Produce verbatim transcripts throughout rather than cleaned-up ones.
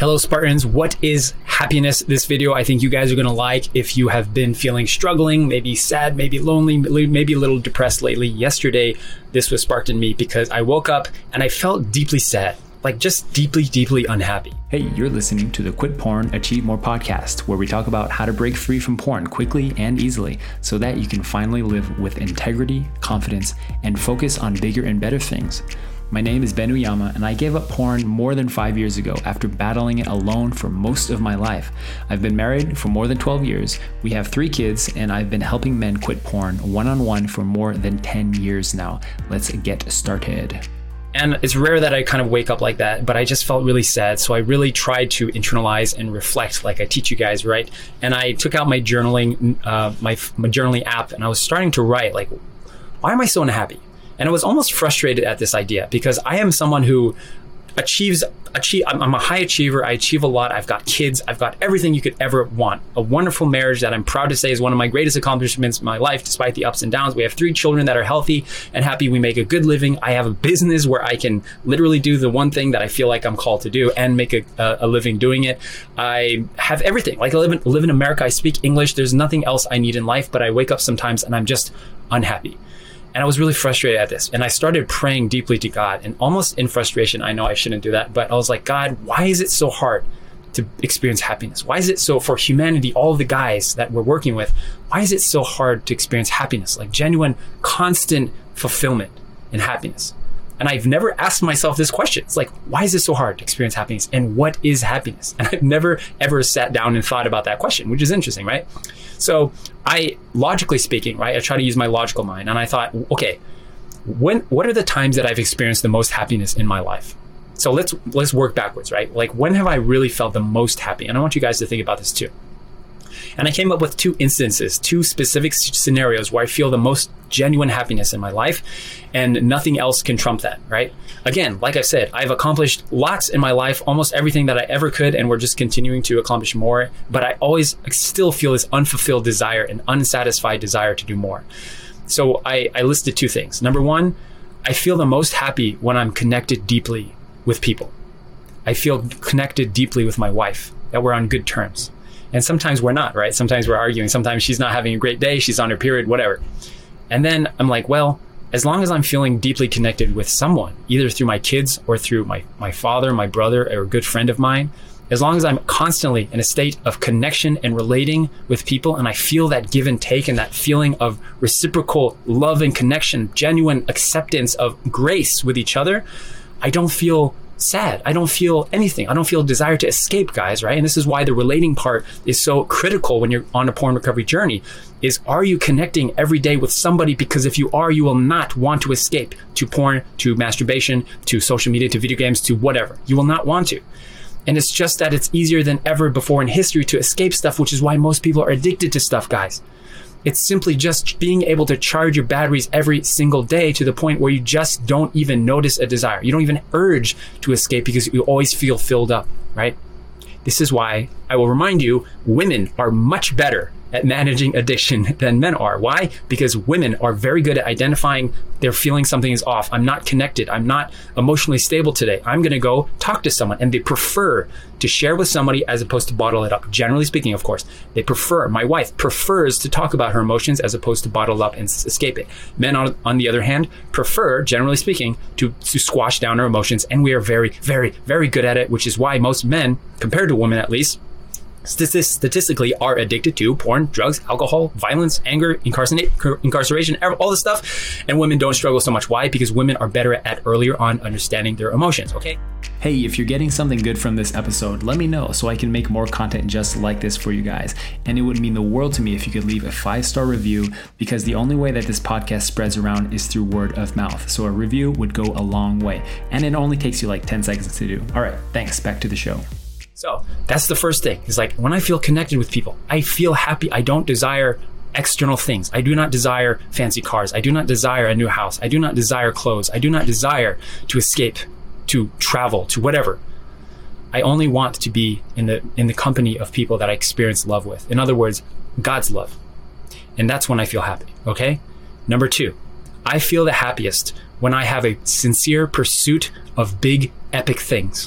Hello Spartans, what is happiness? This video I think you guys are going to like if you have been feeling struggling, maybe sad, maybe lonely, maybe a little depressed lately. Yesterday, this was sparked in me because I woke up and I felt deeply sad, like just deeply, deeply unhappy. Hey, you're listening to the Quit Porn, Achieve More podcast, where we talk about how to break free from porn quickly and easily so that you can finally live with integrity, confidence, and focus on bigger and better things. My name is Ben Uyama, and I gave up porn more than five years ago after battling it alone for most of my life. I've been married for more than twelve years, we have three kids, and I've been helping men quit porn one-on-one for more than ten years now. Let's get started. And it's rare that I kind of wake up like that, but I just felt really sad. So I really tried to internalize and reflect like I teach you guys, right? And I took out my journaling, uh, my, my journaling app, and I was starting to write like, why am I so unhappy? And I was almost frustrated at this idea because I am someone who achieves, achieve, I'm, I'm a high achiever. I achieve a lot. I've got kids. I've got everything you could ever want. A wonderful marriage that I'm proud to say is one of my greatest accomplishments in my life, despite the ups and downs. We have three children that are healthy and happy. We make a good living. I have a business where I can literally do the one thing that I feel like I'm called to do and make a, a, a living doing it. I have everything. Like I live in, live in America. I speak English. There's nothing else I need in life, but I wake up sometimes and I'm just unhappy. And I was really frustrated at this. And I started praying deeply to God, and almost in frustration. I know I shouldn't do that, but I was like, God, why is it so hard to experience happiness? Why is it so, for humanity, all of the guys that we're working with, why is it so hard to experience happiness? Like genuine, constant fulfillment and happiness. And I've never asked myself this question. It's like, why is it so hard to experience happiness? And what is happiness? And I've never, ever sat down and thought about that question, which is interesting, right? So I, logically speaking, right, I try to use my logical mind. And I thought, okay, when, what are the times that I've experienced the most happiness in my life? So let's, let's work backwards, right? Like, when have I really felt the most happy? And I want you guys to think about this too. And I came up with two instances, two specific scenarios where I feel the most genuine happiness in my life, and nothing else can trump that, right? Again, like I said, I've accomplished lots in my life, almost everything that I ever could, and we're just continuing to accomplish more. But I always still feel this unfulfilled desire and unsatisfied desire to do more. So I, I listed two things. Number one, I feel the most happy when I'm connected deeply with people. I feel connected deeply with my wife, that we're on good terms. And sometimes we're not, right? Sometimes we're arguing. Sometimes she's not having a great day. She's on her period, whatever. And then I'm like, well, as long as I'm feeling deeply connected with someone, either through my kids or through my, my father, my brother, or a good friend of mine, as long as I'm constantly in a state of connection and relating with people, and I feel that give and take and that feeling of reciprocal love and connection, genuine acceptance of grace with each other, I don't feel sad. I don't feel anything. I don't feel a desire to escape, guys, right? And this is why the relating part is so critical when you're on a porn recovery journey, is are you connecting every day with somebody? Because if you are, you will not want to escape to porn, to masturbation, to social media, to video games, to whatever. You will not want to. And it's just that it's easier than ever before in history to escape stuff, which is why most people are addicted to stuff, guys. It's simply just being able to charge your batteries every single day to the point where you just don't even notice a desire. You don't even urge to escape because you always feel filled up, right? This is why I will remind you, women are much better at managing addiction than men are. Why? Because women are very good at identifying they're feeling something is off. I'm not connected. I'm not emotionally stable today. I'm going to go talk to someone. And they prefer to share with somebody as opposed to bottle it up. Generally speaking, of course, they prefer, my wife prefers to talk about her emotions as opposed to bottle up and escape it. Men, on, on the other hand, prefer, generally speaking, to, to squash down our emotions. And we are very, very, very good at it, which is why most men, compared to women at least, statistically are addicted to porn, drugs, alcohol, violence, anger, incarceration, all this stuff. And women don't struggle so much. Why? Because women are better at earlier on understanding their emotions, okay? Hey, if you're getting something good from this episode, let me know so I can make more content just like this for you guys. And it would mean the world to me if you could leave a five-star review, because the only way that this podcast spreads around is through word of mouth. So a review would go a long way. And it only takes you like ten seconds to do. All right, thanks. Back to the show. So that's the first thing. It's like when I feel connected with people, I feel happy. I don't desire external things. I do not desire fancy cars. I do not desire a new house. I do not desire clothes. I do not desire to escape, to travel, to whatever. I only want to be in the in the company of people that I experience love with. In other words, God's love. And that's when I feel happy, okay? Number two, I feel the happiest when I have a sincere pursuit of big epic things.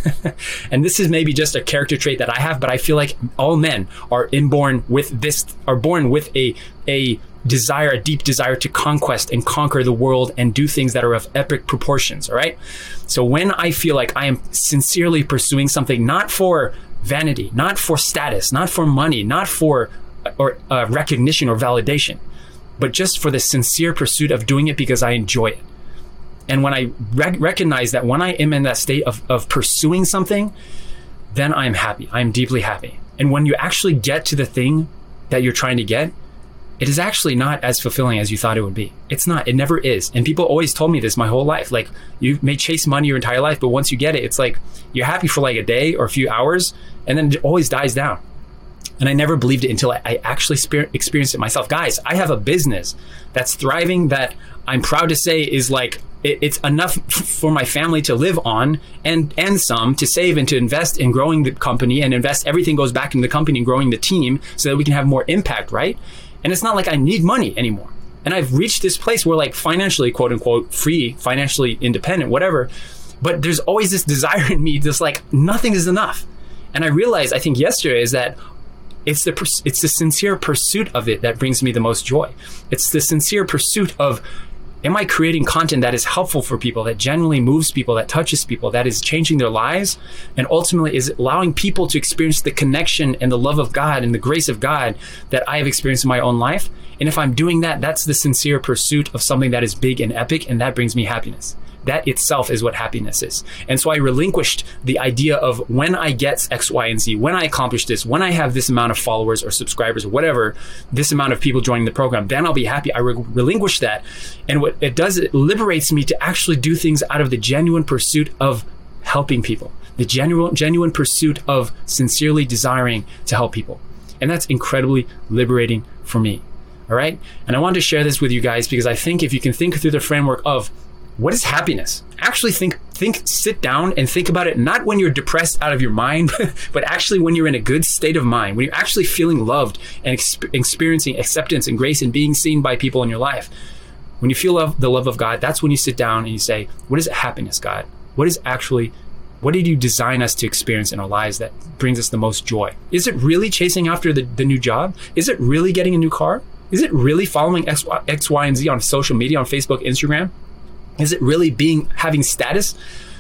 And this is maybe just a character trait that I have, but I feel like all men are inborn with this, are born with a, a desire, a deep desire to conquest and conquer the world and do things that are of epic proportions, all right? So when I feel like I am sincerely pursuing something, not for vanity, not for status, not for money, not for or uh, recognition or validation, but just for the sincere pursuit of doing it because I enjoy it. And when I rec- recognize that when I am in that state of, of pursuing something, then I'm happy. I'm deeply happy. And when you actually get to the thing that you're trying to get, it is actually not as fulfilling as you thought it would be. It's not. It never is. And people always told me this my whole life. Like, you may chase money your entire life, but once you get it, it's like you're happy for like a day or a few hours, and then it always dies down. And I never believed it until I, I actually spe- experienced it myself. Guys, I have a business that's thriving that I'm proud to say is like, it, it's enough f- for my family to live on, and, and some to save and to invest in growing the company, and invest everything goes back into the company and growing the team so that we can have more impact, right? And it's not like I need money anymore. And I've reached this place where, like, financially, quote unquote, free, financially independent, whatever. But there's always this desire in me, this like, nothing is enough. And I realized, I think yesterday, is that it's the pers- it's the sincere pursuit of it that brings me the most joy. It's the sincere pursuit of, am I creating content that is helpful for people, that genuinely moves people, that touches people, that is changing their lives, and ultimately is allowing people to experience the connection and the love of God and the grace of God that I have experienced in my own life? And if I'm doing that, that's the sincere pursuit of something that is big and epic, and that brings me happiness. That itself is what happiness is. And so I relinquished the idea of, when I get X, Y, and Z, when I accomplish this, when I have this amount of followers or subscribers or whatever, this amount of people joining the program, then I'll be happy. I re- relinquish that. And what it does, it liberates me to actually do things out of the genuine pursuit of helping people, the genuine, genuine pursuit of sincerely desiring to help people. And that's incredibly liberating for me. All right. And I wanted to share this with you guys because I think if you can think through the framework of, what is happiness? Actually think, think, sit down and think about it, not when you're depressed out of your mind, but actually when you're in a good state of mind, when you're actually feeling loved and exp- experiencing acceptance and grace and being seen by people in your life. When you feel love, the love of God, that's when you sit down and you say, what is happiness, God? What is actually, what did you design us to experience in our lives that brings us the most joy? Is it really chasing after the, the new job? Is it really getting a new car? Is it really following X, X, Y, and Z on social media, on Facebook, Instagram? Is it really being having status?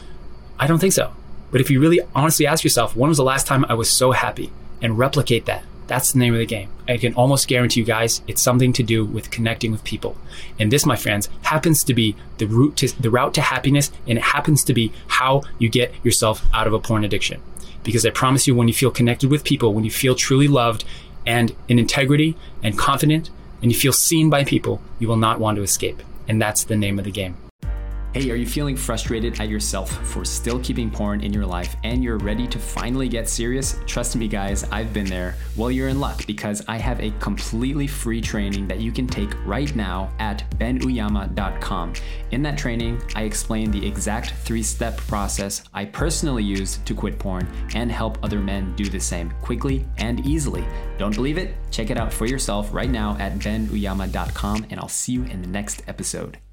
I don't think so. But if you really honestly ask yourself, when was the last time I was so happy, and replicate that? That's the name of the game. I can almost guarantee you guys, it's something to do with connecting with people. And this, my friends, happens to be the route to the route to happiness, and it happens to be how you get yourself out of a porn addiction. Because I promise you, when you feel connected with people, when you feel truly loved and in integrity and confident, and you feel seen by people, you will not want to escape. And that's the name of the game. Hey, are you feeling frustrated at yourself for still keeping porn in your life and you're ready to finally get serious? Trust me, guys, I've been there. Well, you're in luck because I have a completely free training that you can take right now at ben uyama dot com. In that training, I explain the exact three-step process I personally use to quit porn and help other men do the same quickly and easily. Don't believe it? Check it out for yourself right now at ben uyama dot com, and I'll see you in the next episode.